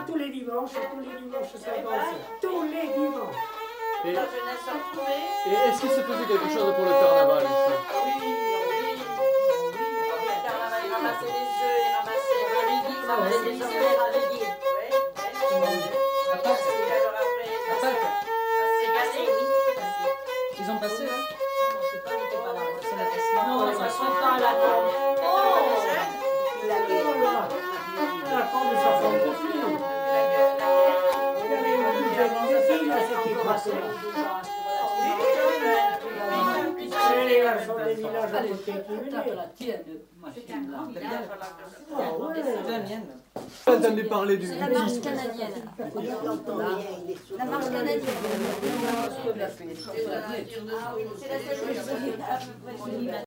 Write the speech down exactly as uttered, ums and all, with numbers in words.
tous les dimanches, tous les dimanches, ça dansait. Tous les dimanches. Et, La jeunesse s'en trouvait. et est-ce qu'il se faisait quelque chose pour le carnaval ici? Oui, oui. Le carnaval, il ramassait les œufs, il ramassait les rigues, il ramassait les œufs à rigues. Oui, oui. Alors après, ça s'est gâté, oui. Ils ont passé, hein? Non, ça se fait pas à la table. La corde, ça fait un peu plus. Il y avait une petite filles à cette époque-là. C'est les garçons des villages à côté qui venaient. la tienne, machine là. Ah ouais. C'est la mienne. J'ai entendu parler du C'est la marche canadienne. La marche canadienne. C'est la C'est la seule chose.